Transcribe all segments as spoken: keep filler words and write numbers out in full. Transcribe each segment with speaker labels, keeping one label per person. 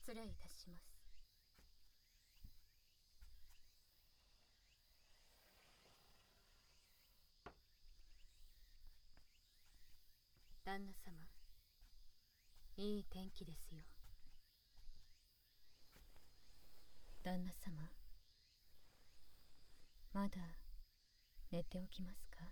Speaker 1: 失礼いたします。旦那様、いい天気ですよ。旦那様、まだ寝ておきますか？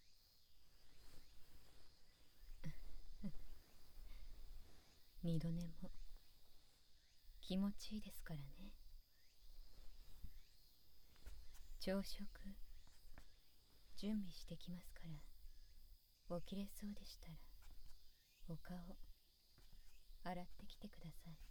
Speaker 1: 二度寝も気持ちいいですからね。朝食準備してきますから、起きれそうでしたらお顔洗ってきてください。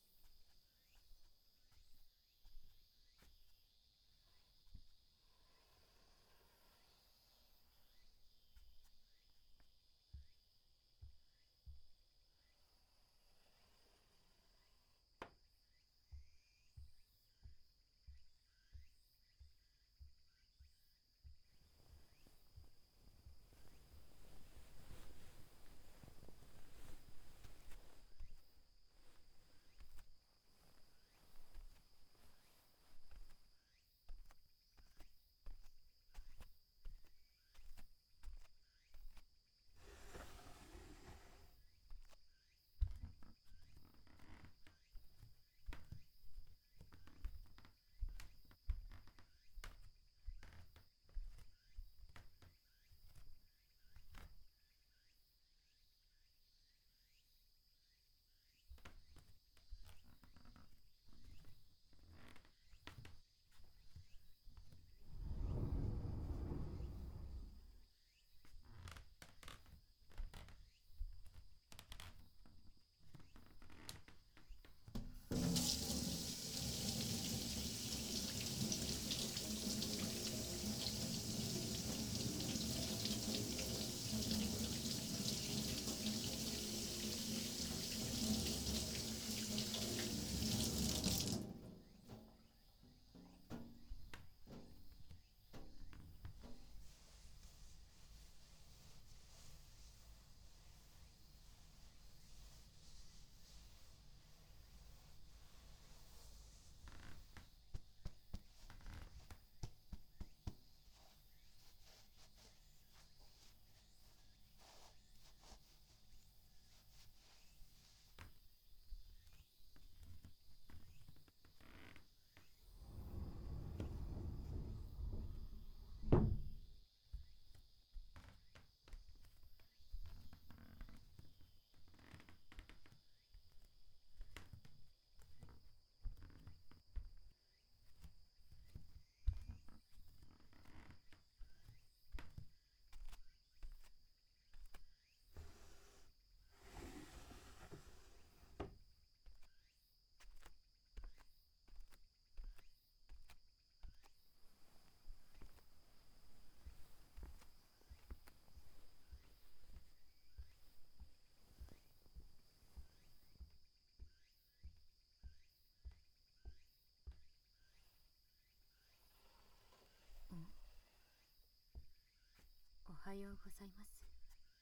Speaker 1: おはようございます。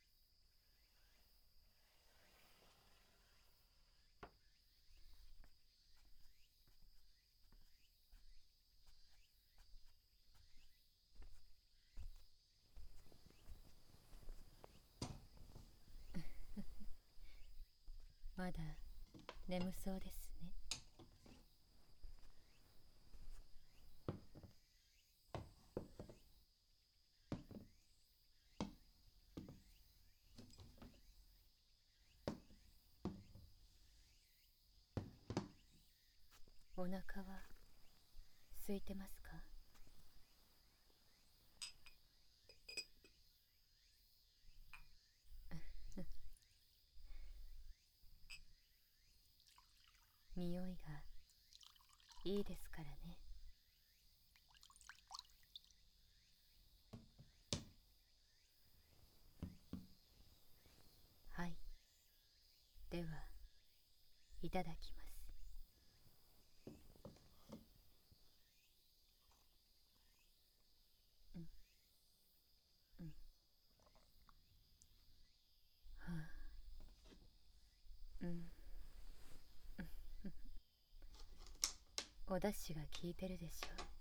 Speaker 1: まだ眠そうですね。お腹は空いてますか？匂いがいいですからね。はい、ではいただきます。うんうん。はあ、うんお出汁が効いてるでしょ。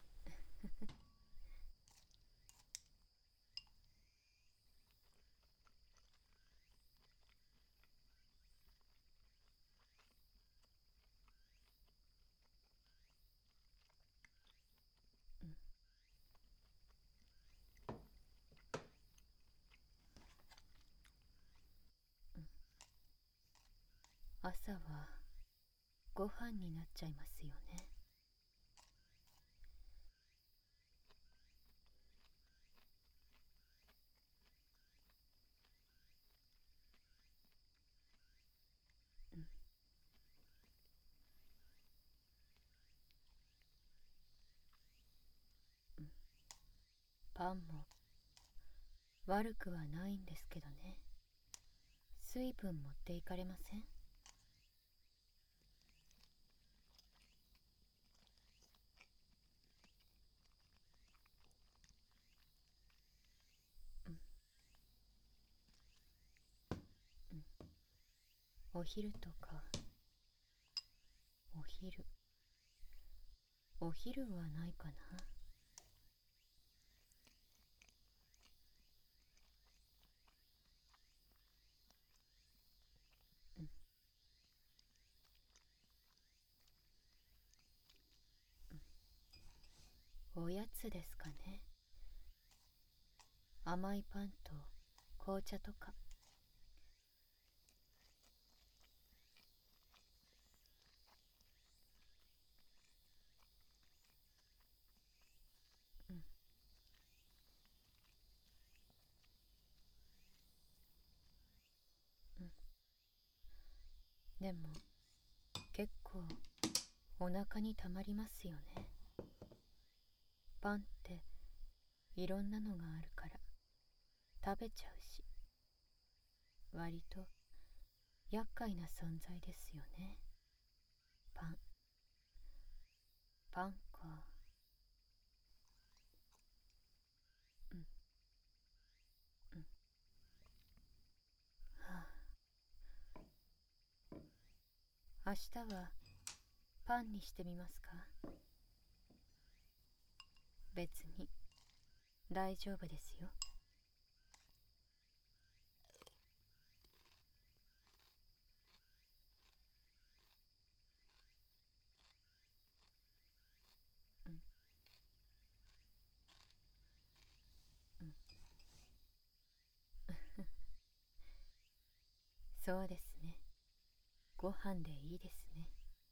Speaker 1: 朝はご飯になっちゃいますよね。うん、うん、パンも悪くはないんですけどね。水分持っていかれません？うん、うん、お昼とか。お昼お昼はないかな。うん、うん、おやつですかね。甘いパンと紅茶とか。うん、うん、でも結構お腹にたまりますよね。パンっていろんなのがあるから食べちゃうし、割と厄介な存在ですよね。パン。パンか。うん、うん。はあ、明日はパンにしてみますか？別に大丈夫ですよ。うん、うん。そうですね。ご飯でいいですね。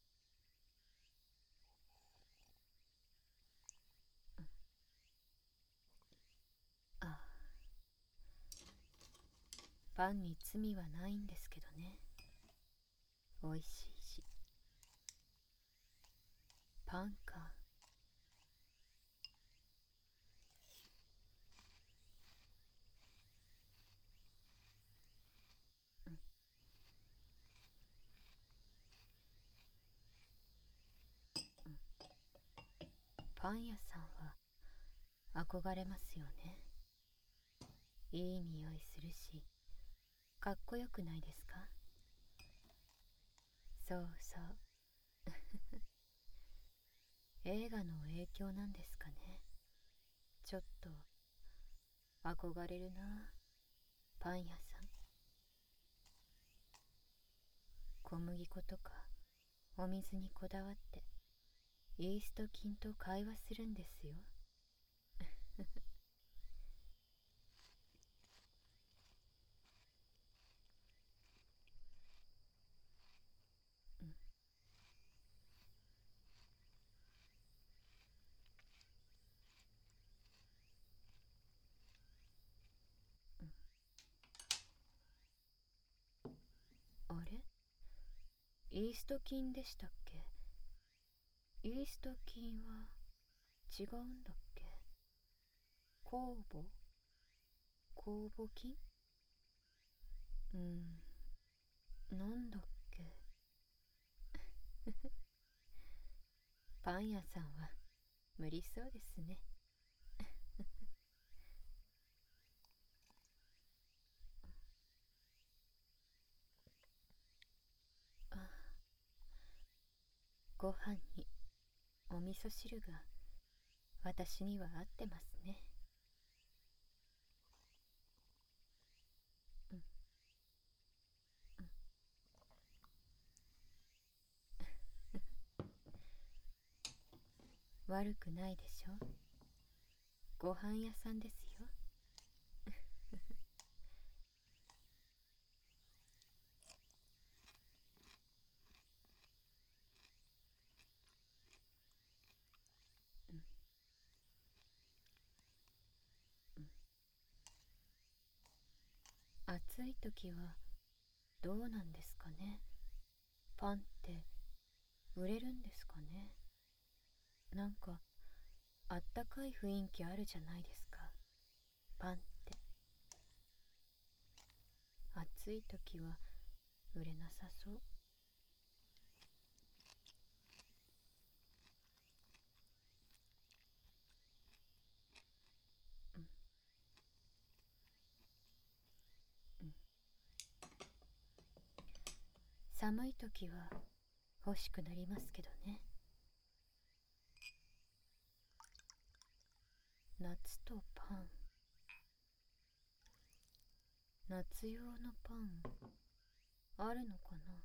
Speaker 1: うん、ああ、パンに罪はないんですけどね。美味しいし。パンか。うん、うん。パン屋さんは憧れますよね。いい匂いするし、かっこよくないですか？そうそう。映画の影響なんですかね。ちょっと憧れるな。パン屋さん。小麦粉とかお水にこだわってイースト菌と会話するんですよ。うん、うん。あれ、イースト菌でしたっけ？イースト菌は違うんだっけ？酵母酵母菌。うん、なんだっけ？パン屋さんは無理そうですね。あ、ご飯にお味噌汁が私には合ってますね。うん、うん。悪くないでしょ。ご飯屋さんですよ。うん、うん。暑い時はどうなんですかね。パンって売れるんですかね。なんかあったかい雰囲気あるじゃないですか、パンって。暑い時は売れなさそう。うん、うん。寒い時は欲しくなりますけどね。夏とパン。夏用のパンあるのかな。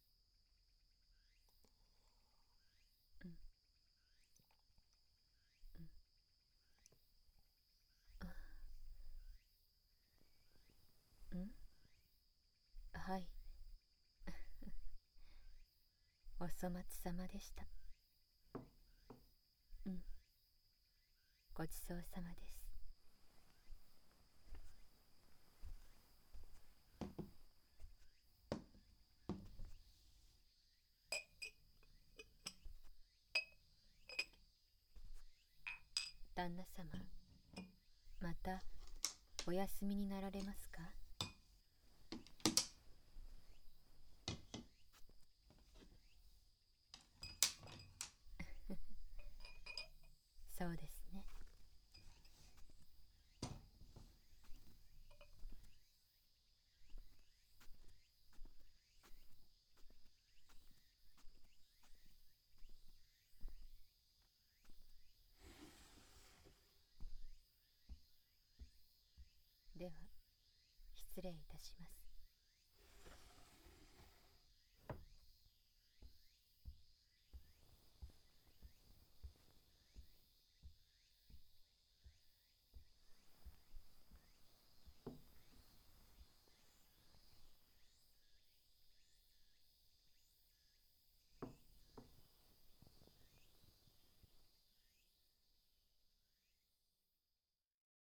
Speaker 1: うん、うん。あ、うん。はい。お粗末様でした。うん。ごちそうさまです。旦那様、またお休みになられますか。そうですね。では失礼いたします。